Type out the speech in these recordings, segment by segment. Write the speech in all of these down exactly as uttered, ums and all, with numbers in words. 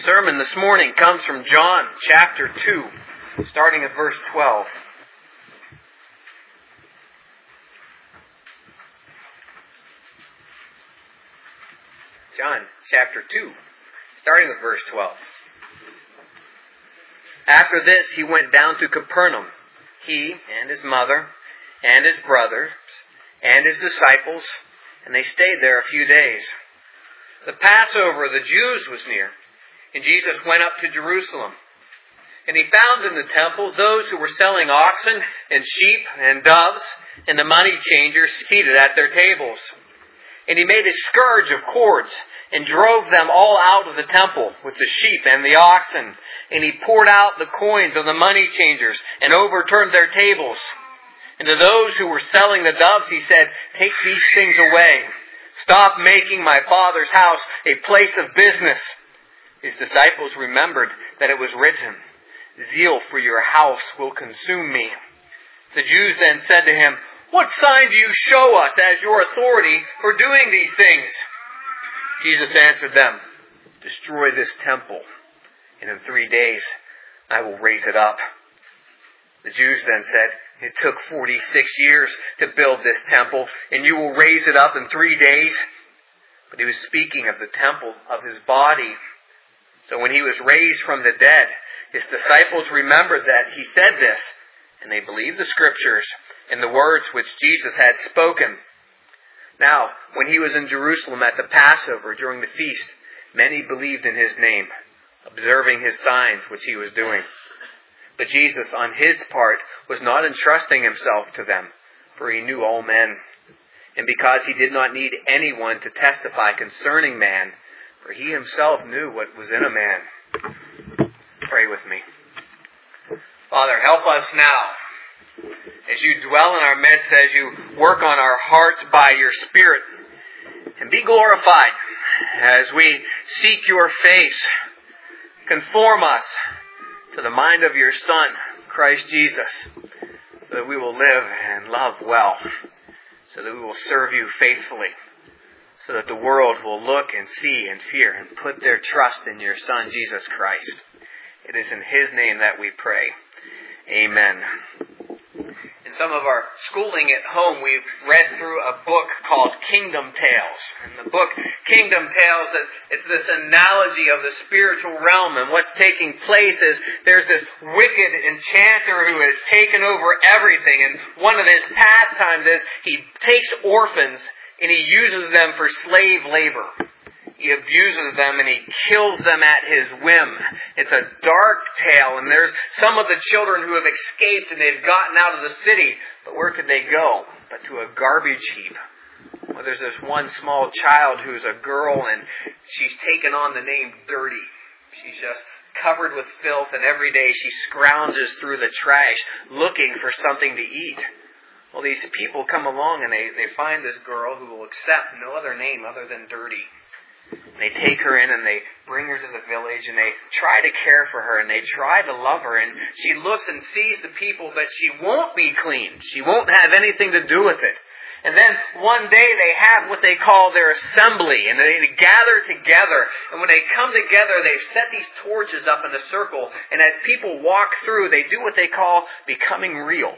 sermon this morning comes from John chapter two, starting at verse twelve. John chapter two, starting with verse twelve. After this he went down to Capernaum, he and his mother and his brothers and his disciples, and they stayed there a few days. The Passover of the Jews was near, and Jesus went up to Jerusalem. And he found in the temple those who were selling oxen and sheep and doves, and the money changers seated at their tables. And he made a scourge of cords, and drove them all out of the temple with the sheep and the oxen. And he poured out the coins of the money changers, and overturned their tables. And to those who were selling the doves he said, "Take these things away. Stop making my Father's house a place of business." His disciples remembered that it was written, "Zeal for your house will consume me." The Jews then said to him, "What sign do you show us as your authority for doing these things?" Jesus answered them, "Destroy this temple, and in three days I will raise it up." The Jews then said, "It took forty-six years to build this temple, and you will raise it up in three days?" But he was speaking of the temple of his body. So when he was raised from the dead, his disciples remembered that he said this, and they believed the Scriptures and the words which Jesus had spoken. Now, when he was in Jerusalem at the Passover during the feast, many believed in his name, observing his signs which he was doing. But Jesus, on his part, was not entrusting himself to them, for he knew all men. And because he did not need anyone to testify concerning man, for he himself knew what was in a man. Pray with me. Father, help us now, as you dwell in our midst, as you work on our hearts by your Spirit. And be glorified as we seek your face. Conform us to the mind of your Son, Christ Jesus, so that we will live and love well, so that we will serve you faithfully, so that the world will look and see and fear and put their trust in your Son, Jesus Christ. It is in his name that we pray. Amen. In some of our schooling at home, we've read through a book called Kingdom Tales. And the book Kingdom Tales, it's this analogy of the spiritual realm. And what's taking place is there's this wicked enchanter who has taken over everything. And one of his pastimes is he takes orphans and he uses them for slave labor. He abuses them and he kills them at his whim. It's a dark tale, and there's some of the children who have escaped and they've gotten out of the city. But where could they go? But to a garbage heap. Well, there's this one small child who's a girl, and she's taken on the name Dirty. She's just covered with filth, and every day she scrounges through the trash looking for something to eat. Well, these people come along and they, they find this girl who will accept no other name other than Dirty. They take her in and they bring her to the village and they try to care for her and they try to love her, and she looks and sees the people, but she won't be clean. She won't have anything to do with it. And then one day they have what they call their assembly, and they gather together, and when they come together they set these torches up in a circle, and as people walk through they do what they call becoming real.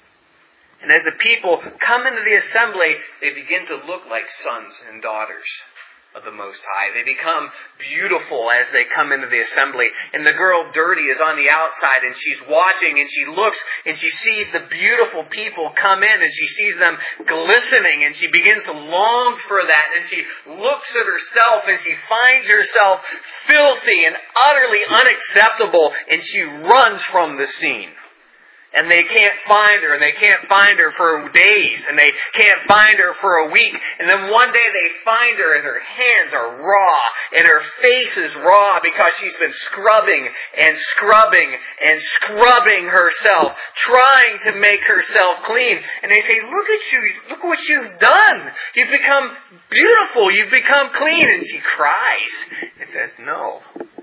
And as the people come into the assembly, they begin to look like sons and daughters of the Most High. They become beautiful as they come into the assembly. And the girl Dirty is on the outside, and she's watching, and she looks, and she sees the beautiful people come in, and she sees them glistening, and she begins to long for that. And she looks at herself, and she finds herself filthy and utterly unacceptable, and she runs from the scene. And they can't find her, and they can't find her for days, and they can't find her for a week. And then one day they find her, and her hands are raw, and her face is raw because she's been scrubbing and scrubbing and scrubbing herself, trying to make herself clean. And they say, "Look at you, look what you've done. You've become beautiful, you've become clean." And she cries and says, "No,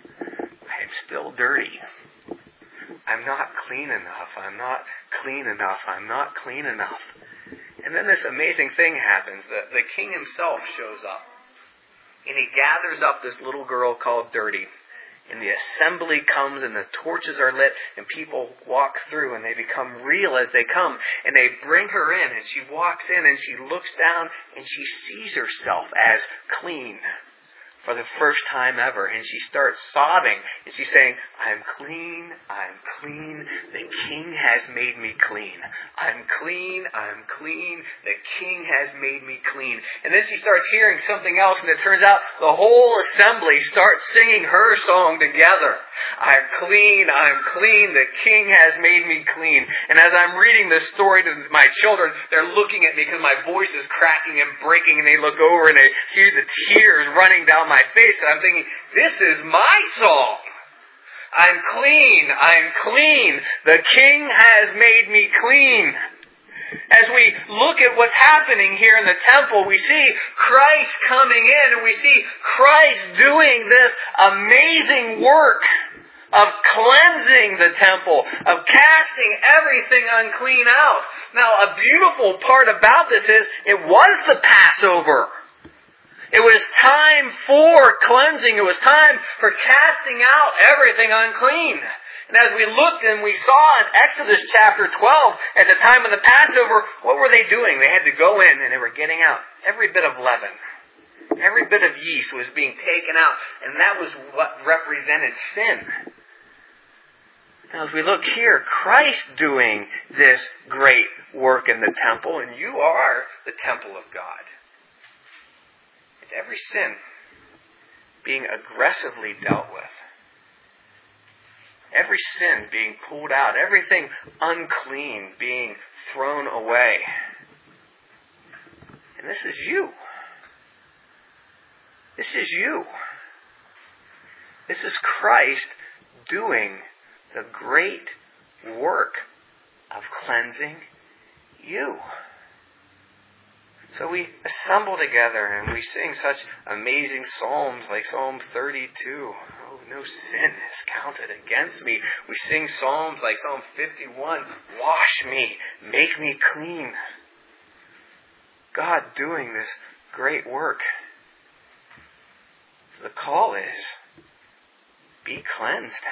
I am still dirty. I'm not clean enough. I'm not clean enough. I'm not clean enough." And then this amazing thing happens. The, the king himself shows up. And he gathers up this little girl called Dirty. And the assembly comes and the torches are lit and people walk through and they become real as they come. And they bring her in and she walks in and she looks down and she sees herself as clean for the first time ever. And she starts sobbing and she's saying, I'm clean, I'm clean, the King has made me clean. I'm clean, I'm clean, the King has made me clean. And then she starts hearing something else and it turns out the whole assembly starts singing her song together. I'm clean, I'm clean, the King has made me clean. And as I'm reading this story to my children, they're looking at me because my voice is cracking and breaking and they look over and they see the tears running down my face and I'm thinking, this is my song. I'm clean, I'm clean. The King has made me clean. As we look at what's happening here in the temple, we see Christ coming in and we see Christ doing this amazing work of cleansing the temple, of casting everything unclean out. Now, a beautiful part about this is it was the Passover. It was time for cleansing. It was time for casting out everything unclean. And as we looked and we saw in Exodus chapter twelve, at the time of the Passover, what were they doing? They had to go in and they were getting out every bit of leaven. Every bit of yeast was being taken out. And that was what represented sin. Now as we look here, Christ doing this great work in the temple, and you are the temple of God. It's every sin being aggressively dealt with. Every sin being pulled out. Everything unclean being thrown away. And this is you. This is you. This is Christ doing the great work of cleansing you. So we assemble together and we sing such amazing psalms like Psalm thirty-two. Oh, no sin is counted against me. We sing psalms like Psalm fifty-one. Wash me, make me clean. God doing this great work. So the call is, be cleansed.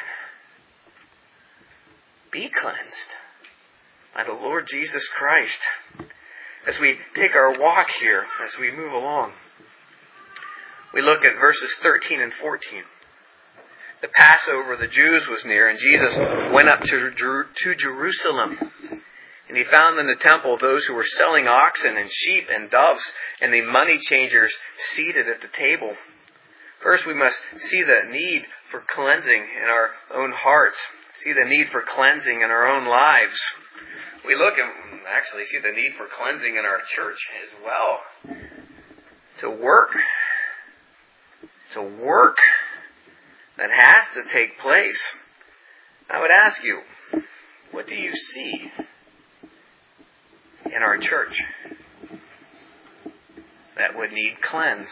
Be cleansed by the Lord Jesus Christ. As we take our walk here, as we move along, we look at verses thirteen and fourteen. The Passover of the Jews was near, and Jesus went up to, to Jerusalem. And he found in the temple those who were selling oxen and sheep and doves, and the money changers seated at the table. First, we must see the need for cleansing in our own hearts. See the need for cleansing in our own lives. We look and actually see the need for cleansing in our church as well. It's a work. It's a work that has to take place. I would ask you, what do you see in our church that would need cleansed?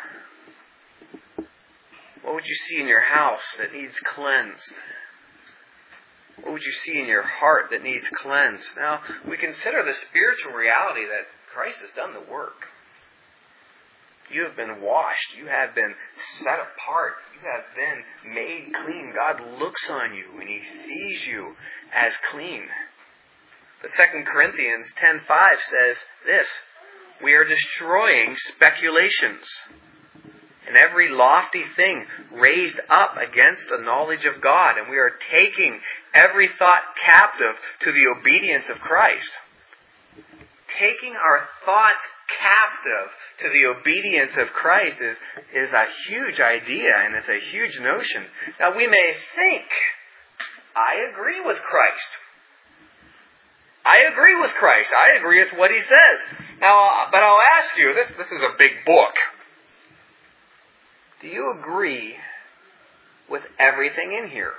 What would you see in your house that needs cleansed? What would you see in your heart that needs cleansed? Now, we consider the spiritual reality that Christ has done the work. You have been washed. You have been set apart. You have been made clean. God looks on you and He sees you as clean. But Second Corinthians ten five says this, we are destroying speculations and every lofty thing raised up against the knowledge of God. And we are taking every thought captive to the obedience of Christ. Taking our thoughts captive to the obedience of Christ is, is a huge idea and it's a huge notion. Now we may think, I agree with Christ. I agree with Christ. I agree with what He says. Now, but I'll ask you, this, this is a big book. Do you agree with everything in here?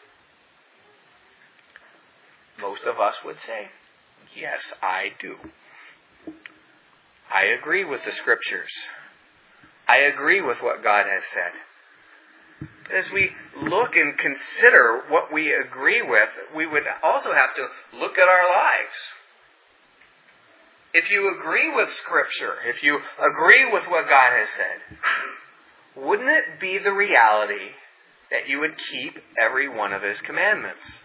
Most of us would say, yes, I do. I agree with the Scriptures. I agree with what God has said. But as we look and consider what we agree with, we would also have to look at our lives. If you agree with Scripture, if you agree with what God has said, wouldn't it be the reality that you would keep every one of His commandments.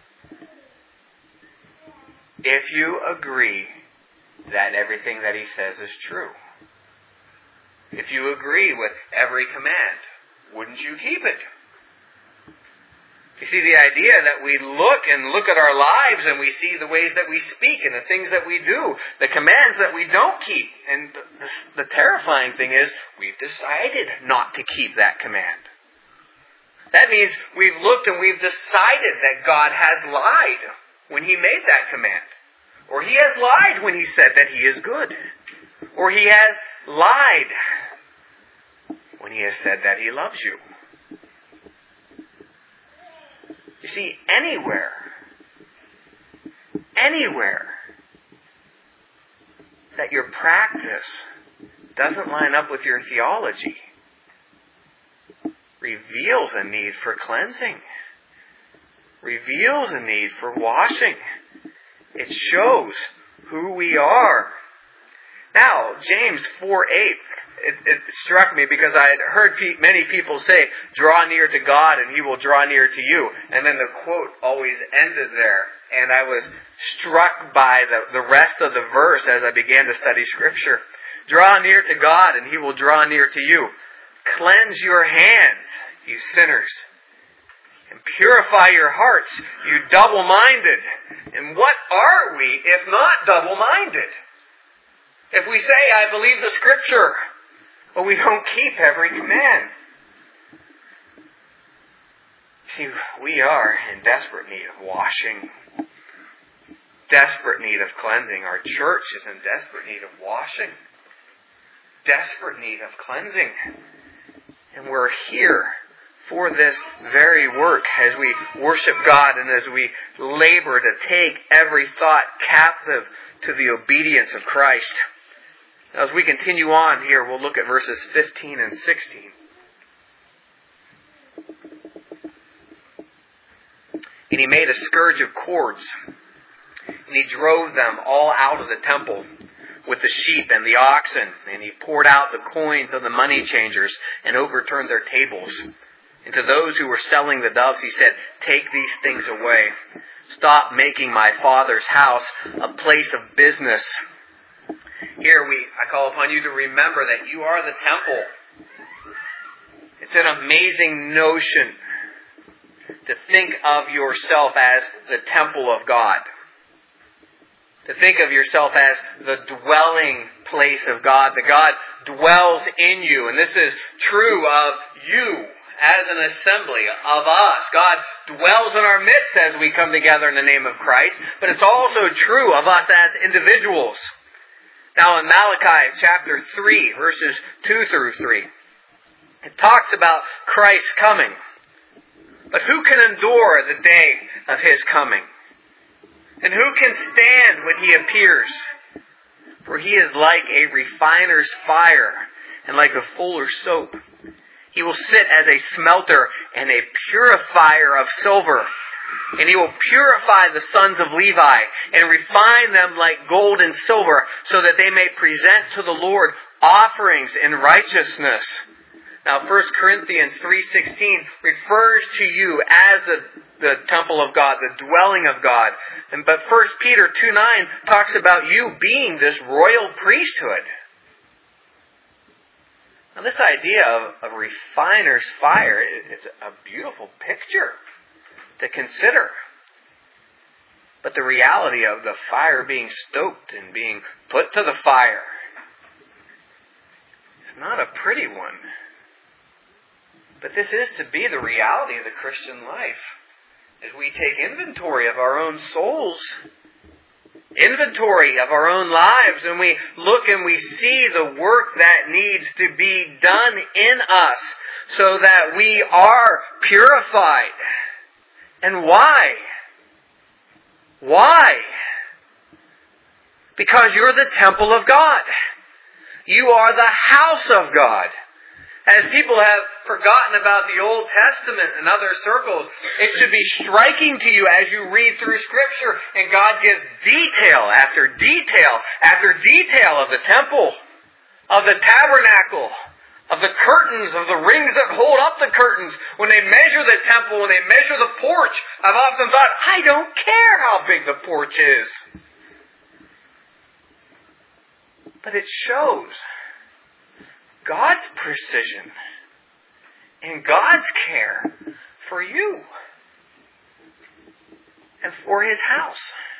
If you agree that everything that He says is true. If you agree with every command, wouldn't you keep it? You see, the idea that we look and look at our lives and we see the ways that we speak and the things that we do, the commands that we don't keep. And the, the terrifying thing is, we've decided not to keep that command. That means we've looked and we've decided that God has lied when He made that command. Or He has lied when He said that He is good. Or He has lied when He has said that He loves you. You see, anywhere, anywhere that your practice doesn't line up with your theology reveals a need for cleansing, reveals a need for washing. It shows who we are. Now, James four eight, it, it struck me because I had heard pe- many people say, draw near to God and He will draw near to you. And then the quote always ended there. And I was struck by the, the rest of the verse as I began to study Scripture. Draw near to God and He will draw near to you. Cleanse your hands, you sinners. And purify your hearts, you double-minded. And what are we if not double-minded? If we say, I believe the Scripture, but we don't keep every command. See, we are in desperate need of washing. Desperate need of cleansing. Our church is in desperate need of washing. Desperate need of cleansing. And we're here for this very work as we worship God and as we labor to take every thought captive to the obedience of Christ. As we continue on here, we'll look at verses fifteen and sixteen. And He made a scourge of cords, and He drove them all out of the temple with the sheep and the oxen, and He poured out the coins of the money changers and overturned their tables. And to those who were selling the doves, He said, take these things away. Stop making my Father's house a place of business. Here we, I call upon you to remember that you are the temple. It's an amazing notion to think of yourself as the temple of God. To think of yourself as the dwelling place of God. That God dwells in you. And this is true of you as an assembly, of us. God dwells in our midst as we come together in the name of Christ. But it's also true of us as individuals. Now in Malachi chapter three, verses two through three, it talks about Christ's coming. But who can endure the day of His coming? And who can stand when He appears? For He is like a refiner's fire and like a fuller's soap. He will sit as a smelter and a purifier of silver. And He will purify the sons of Levi and refine them like gold and silver so that they may present to the Lord offerings in righteousness. Now First Corinthians three sixteen refers to you as the, the temple of God, the dwelling of God. And But First Peter two nine talks about you being this royal priesthood. Now this idea of, of refiner's fire is a beautiful picture to consider. But the reality of the fire being stoked and being put to the fire is not a pretty one. But this is to be the reality of the Christian life. As we take inventory of our own souls, inventory of our own lives, and we look and we see the work that needs to be done in us so that we are purified. And why? Why? Because you're the temple of God. You are the house of God. As people have forgotten about the Old Testament and other circles, it should be striking to you as you read through Scripture and God gives detail after detail after detail of the temple, of the tabernacle, of the curtains, of the rings that hold up the curtains. When they measure the temple, when they measure the porch, I've often thought, I don't care how big the porch is. But it shows God's precision and God's care for you and for His house.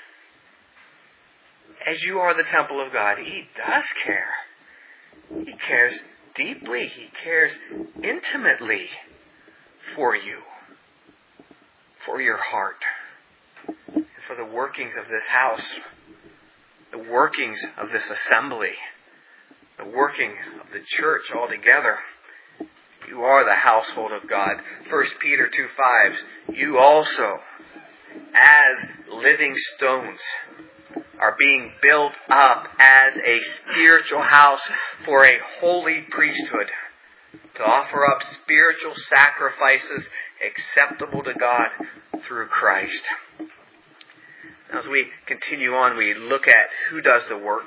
As you are the temple of God, He does care. He cares deeply. He cares intimately for you, for your heart, and for the workings of this house, the workings of this assembly, the working of the church altogether. You are the household of God. First Peter two five, you also, as living stones, are being built up as a spiritual house for a holy priesthood, to offer up spiritual sacrifices acceptable to God through Christ. As we continue on, we look at who does the work.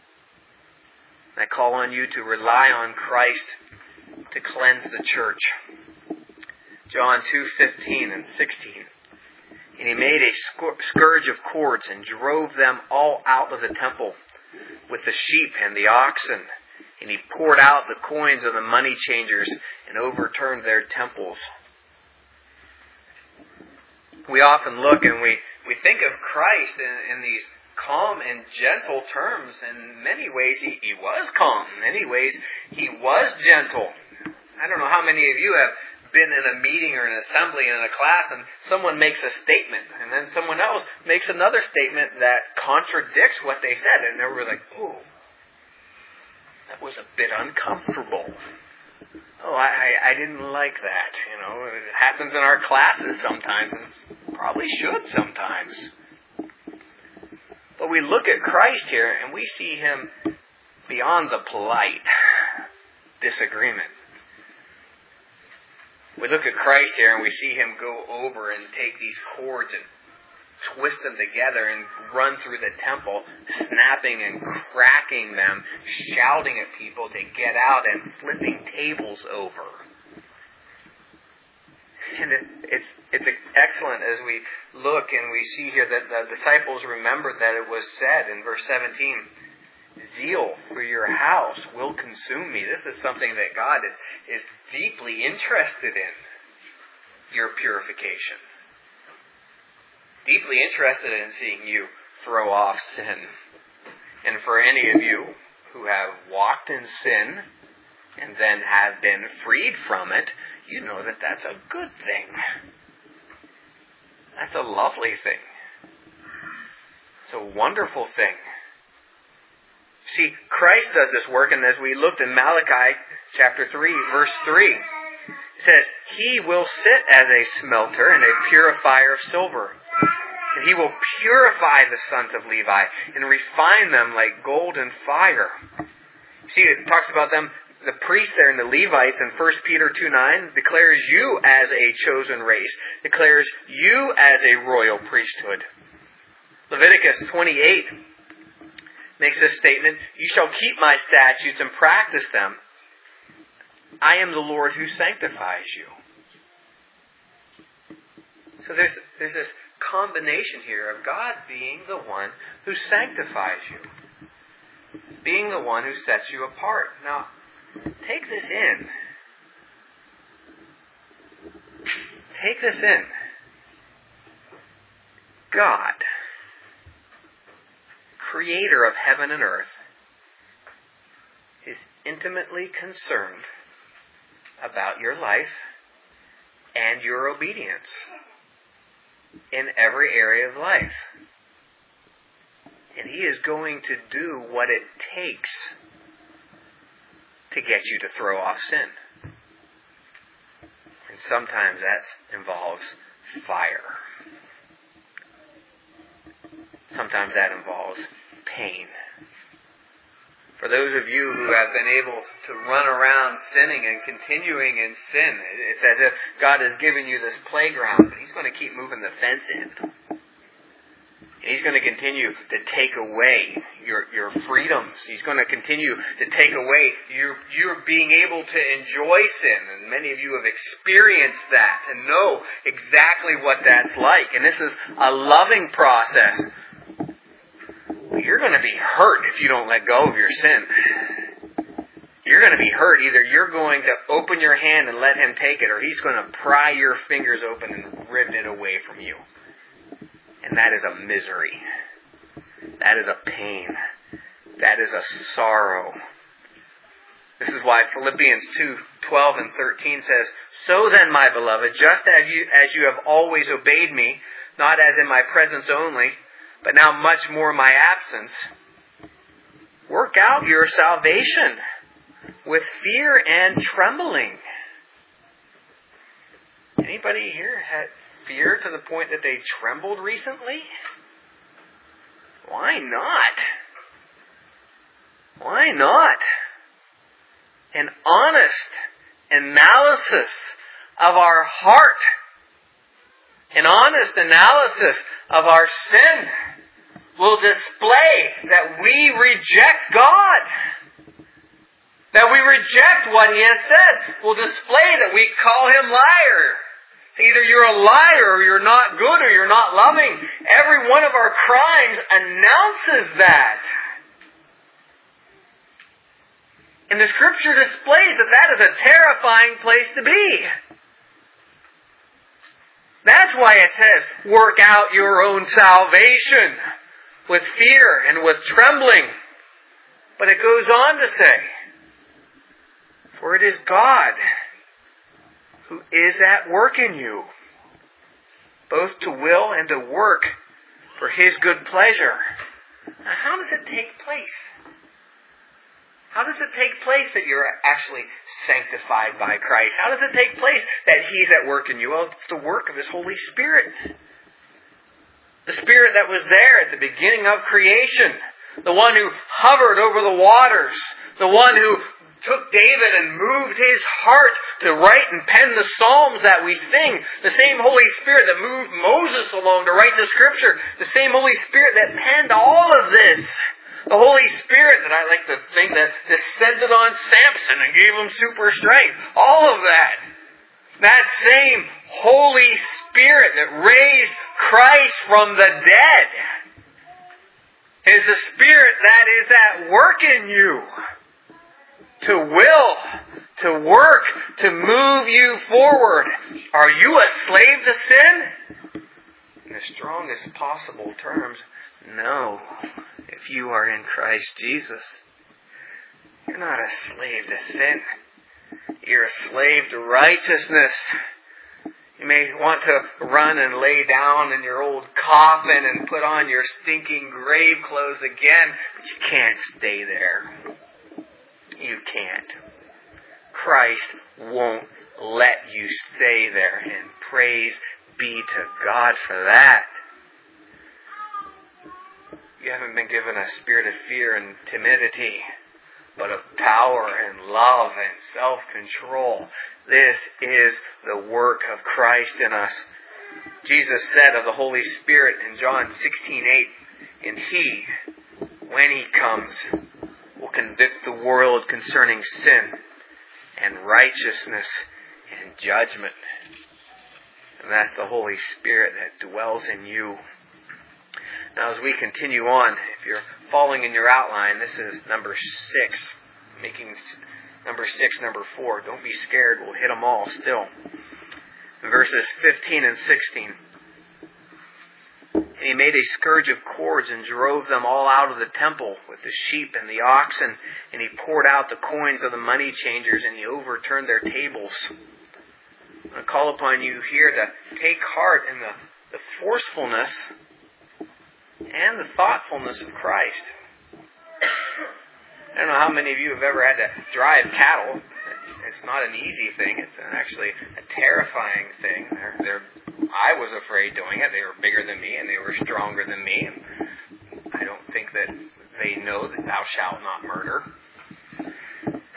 I call on you to rely on Christ to cleanse the church. John two fifteen and sixteen. And he made a scourge of cords and drove them all out of the temple with the sheep and the oxen. And he poured out the coins of the money changers and overturned their temples. We often look and we, we think of Christ in, in these calm and gentle terms. In many ways he, he was calm. In many ways he was gentle. I don't know how many of you have been in a meeting or an assembly in a class and someone makes a statement and then someone else makes another statement that contradicts what they said, and everyone's like, oh, that was a bit uncomfortable. Oh, I, I didn't like that. You know, it happens in our classes sometimes, and probably should sometimes. But we look at Christ here and we see Him beyond the polite disagreement. We look at Christ here and we see Him go over and take these cords and twist them together and run through the temple, snapping and cracking them, shouting at people to get out and flipping tables over. And it, it's it's excellent as we look and we see here that the disciples remembered that it was said in verse seventeen, zeal for your house will consume me. This is something that God is, is deeply interested in, your purification. Deeply interested in seeing you throw off sin. And for any of you who have walked in sin and then have been freed from it, you know that that's a good thing. That's a lovely thing. It's a wonderful thing. See, Christ does this work, and as we looked in Malachi chapter three, verse three, it says, He will sit as a smelter and a purifier of silver. And He will purify the sons of Levi and refine them like gold and fire. See, it talks about them, the priests there and the Levites in First Peter two nine declares you as a chosen race, declares you as a royal priesthood. Leviticus twenty-eight makes this statement, you shall keep my statutes and practice them. I am the Lord who sanctifies you. So there's there's this combination here of God being the one who sanctifies you, being the one who sets you apart. Now, take this in. Take this in. God, Creator of heaven and earth, is intimately concerned about your life and your obedience in every area of life. And He is going to do what it takes to get you to throw off sin. And sometimes that involves fire. Sometimes that involves pain. For those of you who have been able to run around sinning and continuing in sin, it's as if God has given you this playground, but He's going to keep moving the fence in. And He's going to continue to take away your, your freedoms. He's going to continue to take away your, your being able to enjoy sin. And many of you have experienced that and know exactly what that's like. And this is a loving process. But you're going to be hurt if you don't let go of your sin. You're going to be hurt. Either you're going to open your hand and let Him take it, or He's going to pry your fingers open and rip it away from you. And that is a misery. That is a pain. That is a sorrow. This is why Philippians two twelve and thirteen says, "So then, my beloved, just as you, as you have always obeyed me, not as in my presence only, but now much more in my absence, work out your salvation with fear and trembling." Anybody here had fear to the point that they trembled recently? Why not? Why not? An honest analysis of our heart, an honest analysis of our sin will display that we reject God. That we reject what He has said. Will display that we call Him liar. So either you're a liar, or you're not good, or you're not loving. Every one of our crimes announces that. And the Scripture displays that that is a terrifying place to be. That's why it says, work out your own salvation with fear and with trembling. But it goes on to say, for it is God who is at work in you, both to will and to work for His good pleasure. Now, how does it take place? How does it take place that you're actually sanctified by Christ? How does it take place that He's at work in you? Well, it's the work of His Holy Spirit. The Spirit that was there at the beginning of creation. The one who hovered over the waters. The one who took David and moved his heart to write and pen the Psalms that we sing. The same Holy Spirit that moved Moses along to write the Scripture. The same Holy Spirit that penned all of this. The Holy Spirit that I like to think that descended on Samson and gave him super strength. All of that. That same Holy Spirit that raised Christ from the dead is the Spirit that is at work in you. To will, to work, to move you forward. Are you a slave to sin? In the strongest possible terms, no. If you are in Christ Jesus, you're not a slave to sin. You're a slave to righteousness. You may want to run and lay down in your old coffin and put on your stinking grave clothes again, but you can't stay there. You can't. Christ won't let you stay there, and praise be to God for that. You haven't been given a spirit of fear and timidity, but of power and love and self-control. This is the work of Christ in us. Jesus said of the Holy Spirit in John sixteen eight, and He, when He comes, will convict the world concerning sin and righteousness and judgment. And that's the Holy Spirit that dwells in you. Now as we continue on, if you're following in your outline, this is number six. Making number six number four. Don't be scared, we'll hit them all still. In verses fifteen and sixteen. And He made a scourge of cords and drove them all out of the temple with the sheep and the oxen. And He poured out the coins of the money changers, and He overturned their tables. I'm going to call upon you here to take heart in the, the forcefulness and the thoughtfulness of Christ. I don't know how many of you have ever had to drive cattle. It's not an easy thing. It's actually a terrifying thing. They're, they're, I was afraid doing it. They were bigger than me and they were stronger than me. And I don't think that they know that thou shalt not murder.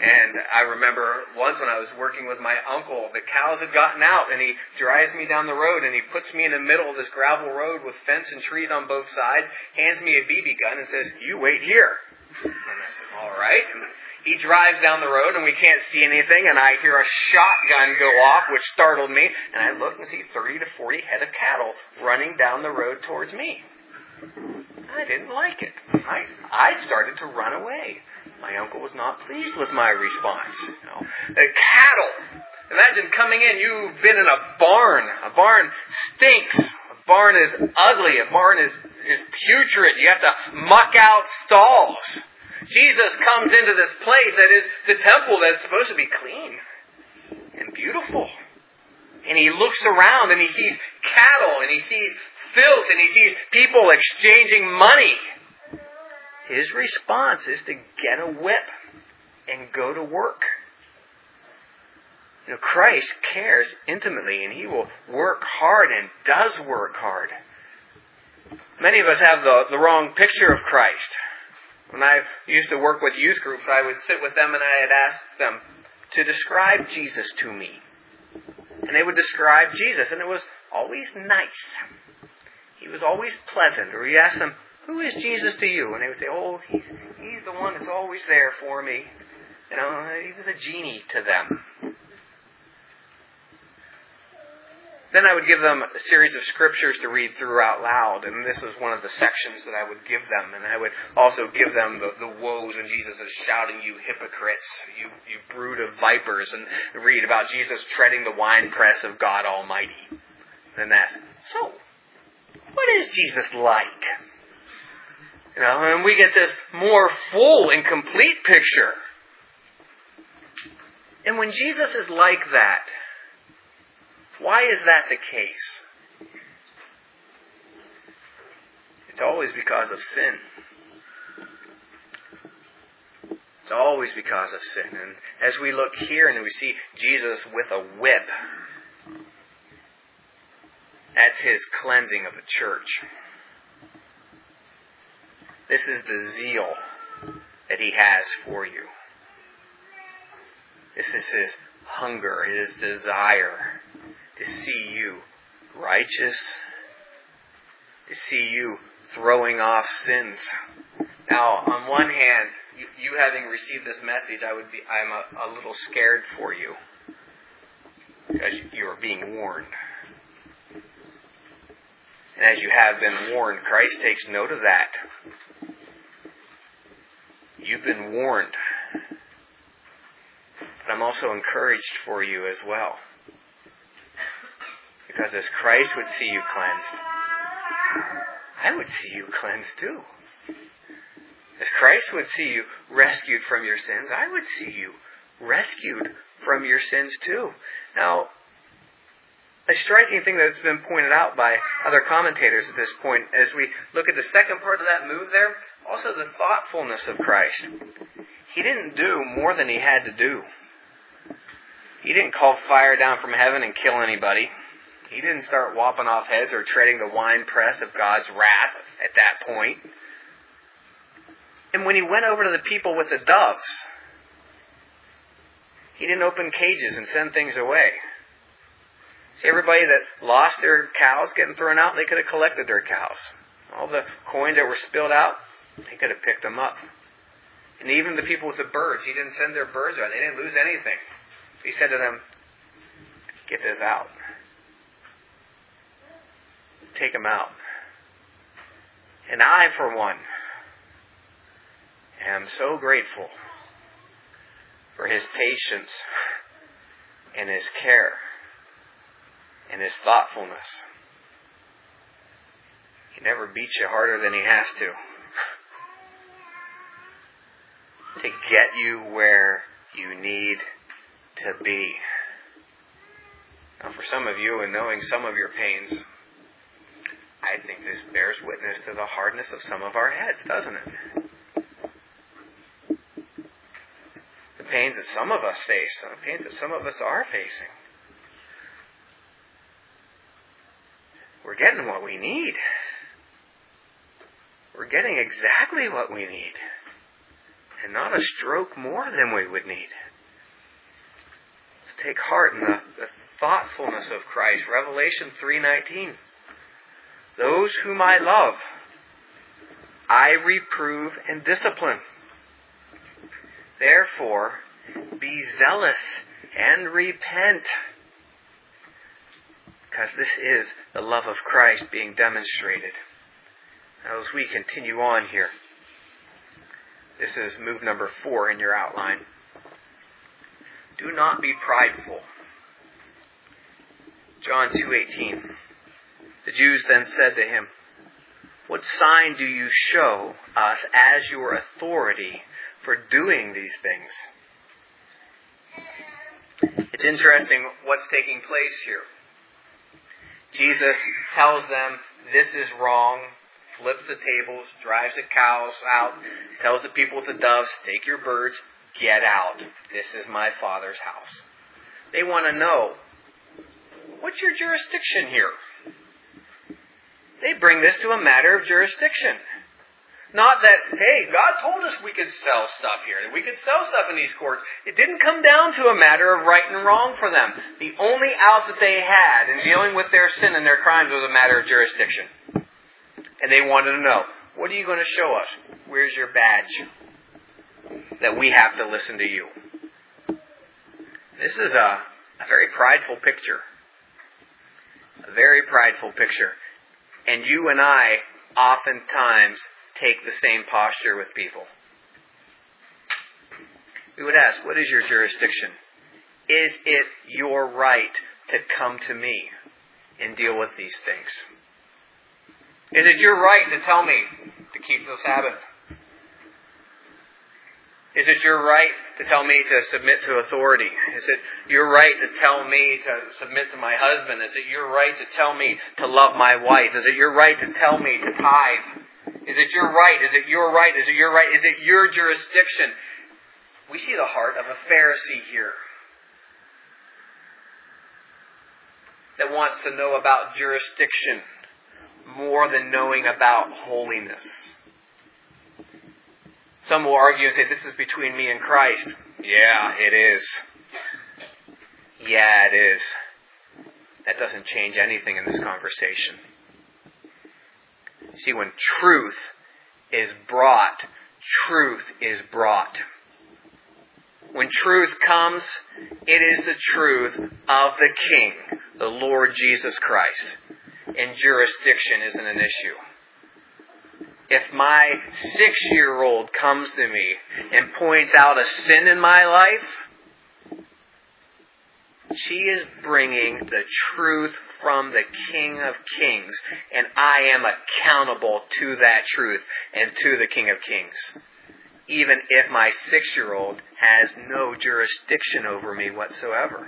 And I remember once when I was working with my uncle, the cows had gotten out, and he drives me down the road, and he puts me in the middle of this gravel road with fence and trees on both sides, hands me a B B gun, and says, "You wait here." And I said, "All right." And he drives down the road, and we can't see anything, and I hear a shotgun go off, which startled me, and I look and see thirty to forty head of cattle running down the road towards me. I didn't like it. I, I started to run away. My uncle was not pleased with my response. You know, the cattle. Imagine coming in. You've been in a barn. A barn stinks. A barn is ugly. A barn is, is putrid. You have to muck out stalls. Jesus comes into this place that is the temple that's supposed to be clean and beautiful. And he looks around and he sees cattle and he sees filth and he sees people exchanging money. His response is to get a whip and go to work. You know, Christ cares intimately, and he will work hard and does work hard. Many of us have the, the wrong picture of Christ. When I used to work with youth groups, I would sit with them and I had asked them to describe Jesus to me. And they would describe Jesus, and it was always nice. He was always pleasant. Or you ask them, "Who is Jesus to you?" And they would say, "Oh, he's, he's the one that's always there for me." You know, he's a genie to them. Then I would give them a series of scriptures to read through out loud. And this was one of the sections that I would give them. And I would also give them the, the woes when Jesus is shouting, "You hypocrites, you, you brood of vipers," and read about Jesus treading the winepress of God Almighty. Then ask, "So, what is Jesus like?" You know, and we get this more full and complete picture. And when Jesus is like that, why is that the case? It's always because of sin. It's always because of sin. And as we look here and we see Jesus with a whip, that's his cleansing of the church. This is the zeal that he has for you. This is his hunger, his desire to see you righteous, to see you throwing off sins. Now, on one hand, you, you having received this message, I would be, I'm a, a little scared for you because you are being warned. And as you have been warned, Christ takes note of that. You've been warned. But I'm also encouraged for you as well. Because as Christ would see you cleansed, I would see you cleansed too. As Christ would see you rescued from your sins, I would see you rescued from your sins too. Now, a striking thing that's been pointed out by other commentators at this point, as we look at the second part of that move there, also the thoughtfulness of Christ. He didn't do more than he had to do. He didn't call fire down from heaven and kill anybody. He didn't start whopping off heads or treading the winepress of God's wrath at that point. And when he went over to the people with the doves, he didn't open cages and send things away. See, everybody that lost their cows getting thrown out, they could have collected their cows. All the coins that were spilled out, they could have picked them up. And even the people with the birds, he didn't send their birds out. They didn't lose anything. He said to them, "Get this out. Take them out." And I, for one, am so grateful for his patience and his care and his thoughtfulness. He never beats you harder than he has to. To get you where you need to be. Now, for some of you, and knowing some of your pains, I think this bears witness to the hardness of some of our heads, doesn't it? The pains that some of us face, the pains that some of us are facing. We're getting what we need. We're getting exactly what we need. and not a stroke more than we would need. Let's take heart in the, the thoughtfulness of Christ. Revelation three nineteen. Those whom I love, I reprove and discipline. Therefore, be zealous and repent. Because this is the love of Christ being demonstrated. Now, as we continue on here, this is move number four in your outline. Do not be prideful. John two eighteen. The Jews then said to him, what sign do you show us as your authority for doing these things? It's interesting what's taking place here. Jesus tells them this is wrong, flips the tables, drives the cows out, tells the people with the doves, take your birds, get out. This is my Father's house. They want to know, what's your jurisdiction here? They bring this to a matter of jurisdiction. Not that, hey, God told us we could sell stuff here, that we could sell stuff in these courts. It didn't come down to a matter of right and wrong for them. The only out that they had in dealing with their sin and their crimes was a matter of jurisdiction. And they wanted to know, what are you going to show us? Where's your badge? That we have to listen to you. This is a, a very prideful picture. A very prideful picture. And you and I oftentimes take the same posture with people. We would ask, what is your jurisdiction? Is it your right to come to me and deal with these things? Is it your right to tell me to keep the Sabbath? Is it your right to tell me to submit to authority? Is it your right to tell me to submit to my husband? Is it your right to tell me to love my wife? Is it your right to tell me to tithe? Is it your right? Is it your right? Is it your right? Is it your jurisdiction? We see the heart of a Pharisee here that wants to know about jurisdiction more than knowing about holiness. Some will argue and say, this is between me and Christ. Yeah, it is. Yeah, it is. That doesn't change anything in this conversation. See, when truth is brought, truth is brought. When truth comes, it is the truth of the King, the Lord Jesus Christ. And jurisdiction isn't an issue. If my six-year-old comes to me and points out a sin in my life, she is bringing the truth from the King of Kings, and I am accountable to that truth and to the King of Kings. Even if my six-year-old has no jurisdiction over me whatsoever.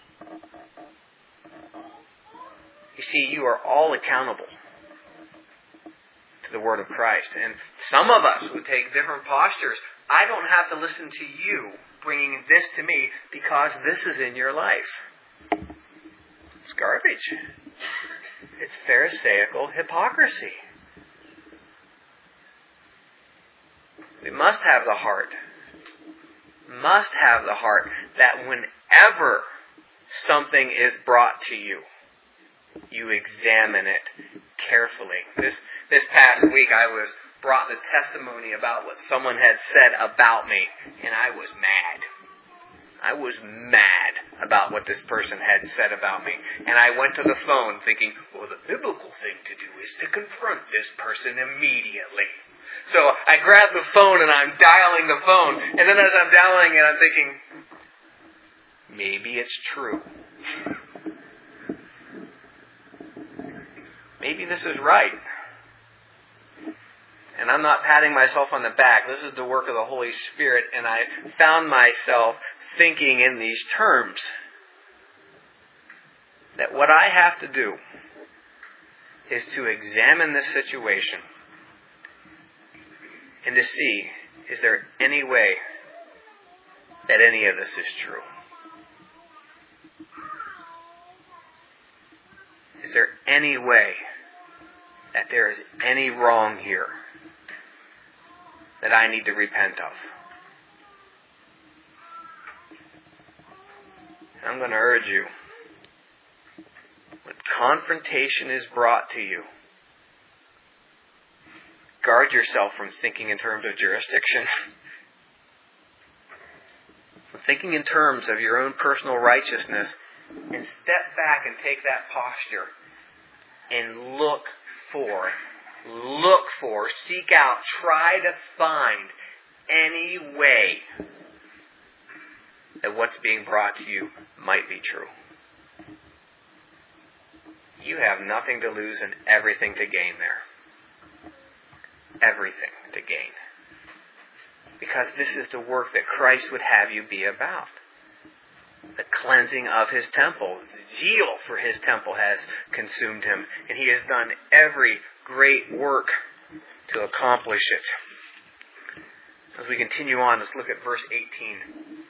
You see, you are all accountable to the Word of Christ. And some of us would take different postures. I don't have to listen to you bringing this to me because this is in your life. It's garbage. It's Pharisaical hypocrisy. We must have the heart. Must have the heart that whenever something is brought to you, you examine it carefully. This this past week I was brought the testimony about what someone had said about me, and I was mad. I was mad about what this person had said about me. And I went to the phone thinking, well, the biblical thing to do is to confront this person immediately. So I grab the phone and I'm dialing the phone. And then as I'm dialing it, I'm thinking, maybe it's true. Maybe this is right. And I'm not patting myself on the back. This is the work of the Holy Spirit. And I found myself thinking in these terms. That what I have to do is to examine this situation and to see, is there any way that any of this is true? Is there any way that there is any wrong here that I need to repent of? I'm going to urge you, when confrontation is brought to you, guard yourself from thinking in terms of jurisdiction. From thinking in terms of your own personal righteousness, and step back and take that posture and look for, look for, seek out, try to find any way that what's being brought to you might be true. You have nothing to lose and everything to gain there. Everything to gain. Because this is the work that Christ would have you be about. The cleansing of His temple. Zeal for His temple has consumed Him. And He has done every great work to accomplish it. As we continue on, let's look at verse eighteen.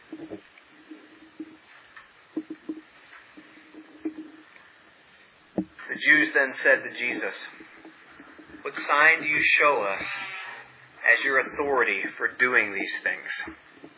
The Jews then said to Jesus, "What sign do you show us as your authority for doing these things?"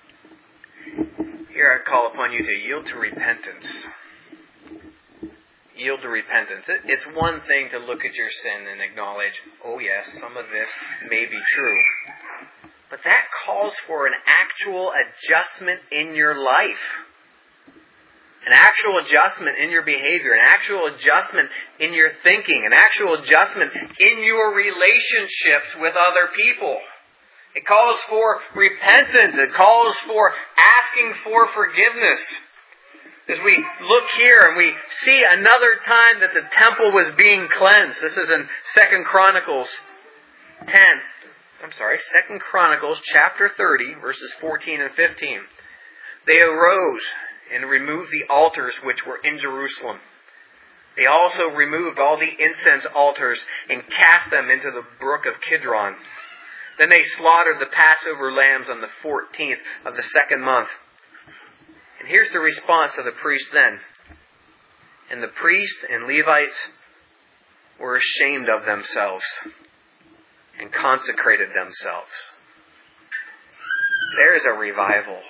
Here I call upon you to yield to repentance. Yield to repentance. It, it's one thing to look at your sin and acknowledge, oh yes, some of this may be true. But that calls for an actual adjustment in your life. An actual adjustment in your behavior. An actual adjustment in your thinking. An actual adjustment in your relationships with other people. It calls for repentance. It calls for asking for forgiveness. As we look here and we see another time that the temple was being cleansed. This is in Second Chronicles ten. I'm sorry, Second Chronicles chapter thirty, verses fourteen and fifteen. They arose and removed the altars which were in Jerusalem. They also removed all the incense altars and cast them into the brook of Kidron. Then they slaughtered the Passover lambs on the fourteenth of the second month. And here's the response of the priest then. And the priests and Levites were ashamed of themselves and consecrated themselves. There's a revival.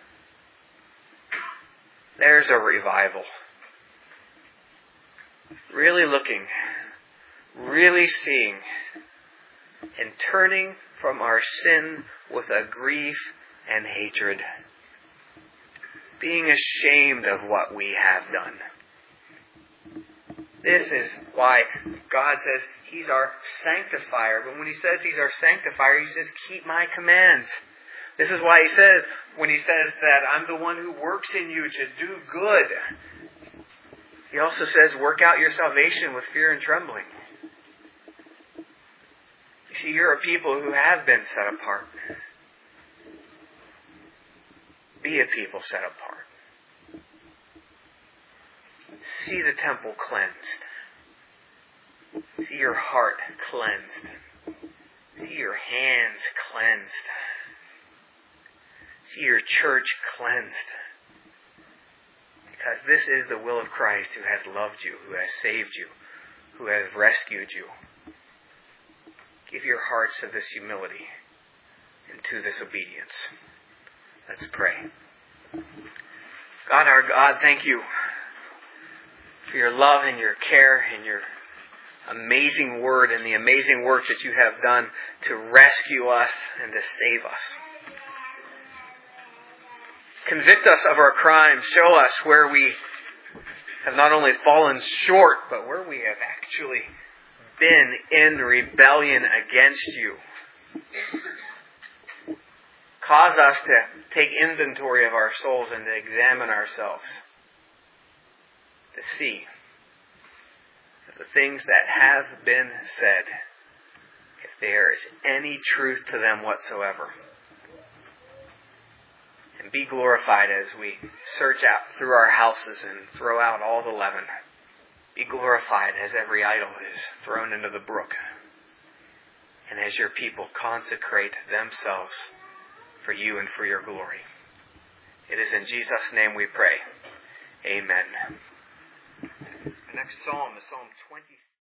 There's a revival. Really looking, really seeing, and turning from our sin with a grief and hatred. Being ashamed of what we have done. This is why God says He's our sanctifier. But when He says He's our sanctifier, He says, keep my commands. This is why He says, when He says that I'm the one who works in you to do good, He also says, work out your salvation with fear and trembling. You see, you're a people who have been set apart. Be a people set apart. See the temple cleansed. See your heart cleansed. See your hands cleansed. See your church cleansed. Because this is the will of Christ, who has loved you, who has saved you, who has rescued you. Give your hearts to this humility and to this obedience. Let's pray. God, our God, thank you for your love and your care and your amazing word and the amazing work that you have done to rescue us and to save us. Convict us of our crimes. Show us where we have not only fallen short, but where we have actually been in rebellion against you. Cause us to take inventory of our souls and to examine ourselves. To see that the things that have been said, if there is any truth to them whatsoever. And be glorified as we search out through our houses and throw out all the leaven. Be glorified as every idol is thrown into the brook. And as your people consecrate themselves for you and for your glory. It is in Jesus' name we pray. Amen. The next psalm is Psalm twenty.